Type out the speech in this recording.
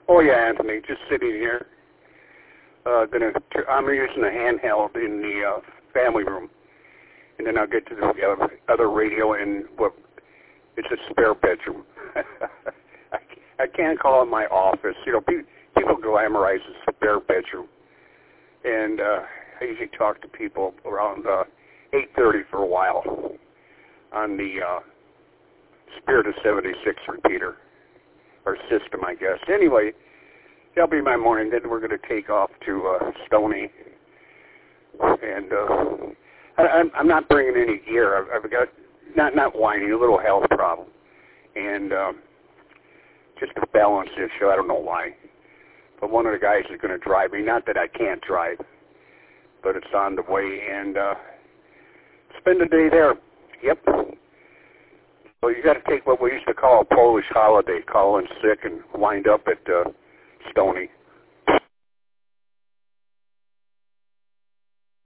Oh yeah, Anthony, just sitting here. I'm using the handheld in the family room, and then I'll get to the other radio in what it's a spare bedroom. I can't call it my office. You know, people glamorize the spare bedroom, and I usually talk to people around 8:30 for a while on the Spirit of 76 repeater, or system, I guess. Anyway, that'll be my morning. Then we're going to take off to Stony. And I'm not bringing any gear. I've got, not whining, a little health problem. And just a balance issue. I don't know why. But one of the guys is going to drive me. Not that I can't drive, but it's on the way. And spend the day there. Yep. So you got to take what we used to call a Polish holiday, call in sick and wind up at Stony.